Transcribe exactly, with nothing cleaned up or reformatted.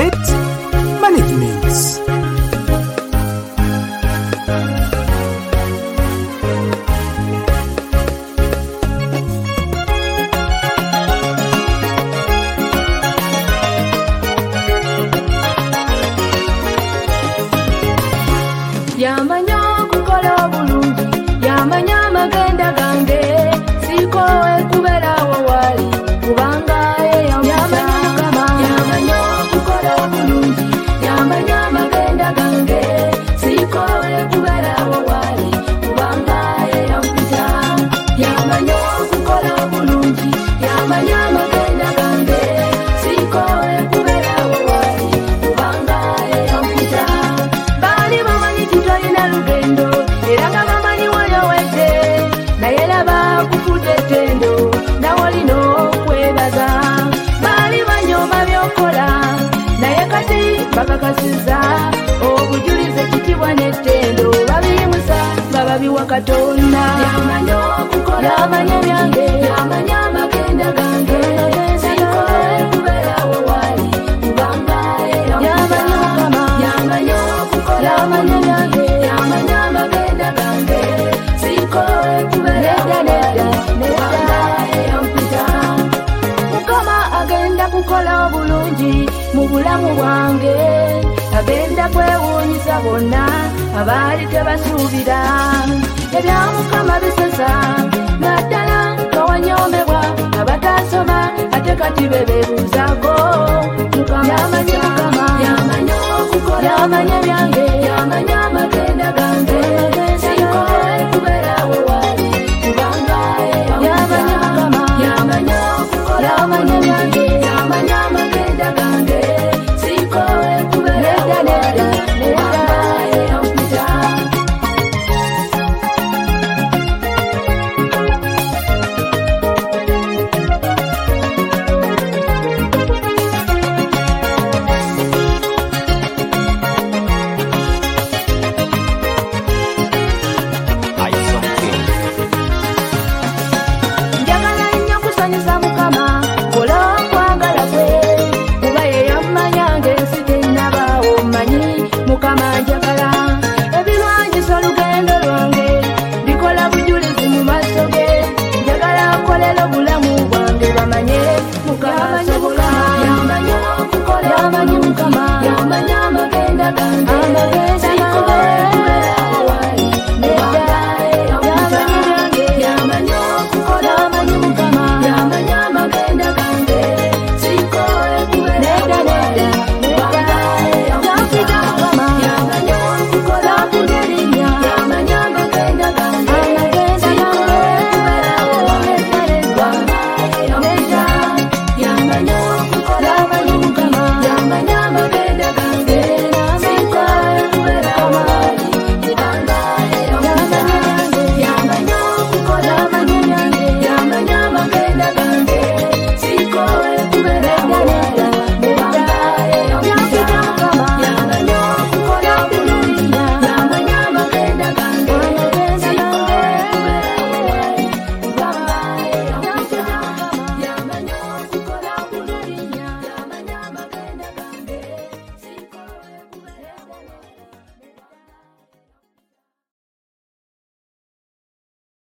Debt Management. Yamanya kukola bulungi, yamanya magenda gange, siko ekubera wawali, kubanga yamanya kama. Yamanya kukola bulungi, yamanya magenda gange, siko ekubera wawali, kubanga yampita. Yamanya kukola bulungi, yamanya magenda gange, siko ekubera wawali, kubanga yampita. Bali bamanyi tutayina lugendo, era nga bamanyi wayawedde, naye laba kufude ttendo, nawolino okwebaza. Bali banyooma by'okola, naye kati bakakasiza, obujulize ekitibwa n'ettendo, babiyimusa baba biwa Katonda. Yamanya okukola, yamanya byange, yamanya amagenda gange, siko ekubeera wewali, kubanga yamanya Mukama. Yamanya okukola, yamanya byange, yamanya amagenda gange, siko ekubeera wewali, kubanga yampita. Mukama agenda kukola obulungi mu bulamu bwange, agenda kwewuunyisa bonna abaali tebasuubira. Ebya Mukama bisesa, naddala nga wanyoomebwa abatasoma, ate kati be beebuuzaako. Mukama yamanya Mukama, yamanya okukola, yamanya byange, yamanya amagenda gange, siko ekubeera wewali, kubanga yamanya Mukama. Yamanya okukola, yamanya byange, yamanya amagenda gange, siko ekubeera wewali, kubanga yampita. Njagala nnyo kusanyusa Mukama, kola okwagala kwe, kuba ye yammanya ng'ensi tennabaawo. Mmanyi Mukama njagala, ebirwanyisa olugendo lwange, bikola bujulizi mu maaso ge. Njagala nkolera obulamu bwange, bamanye Mukama asobola. Yamanya okukola, yamanya Mukama, yamanya amagenda gange,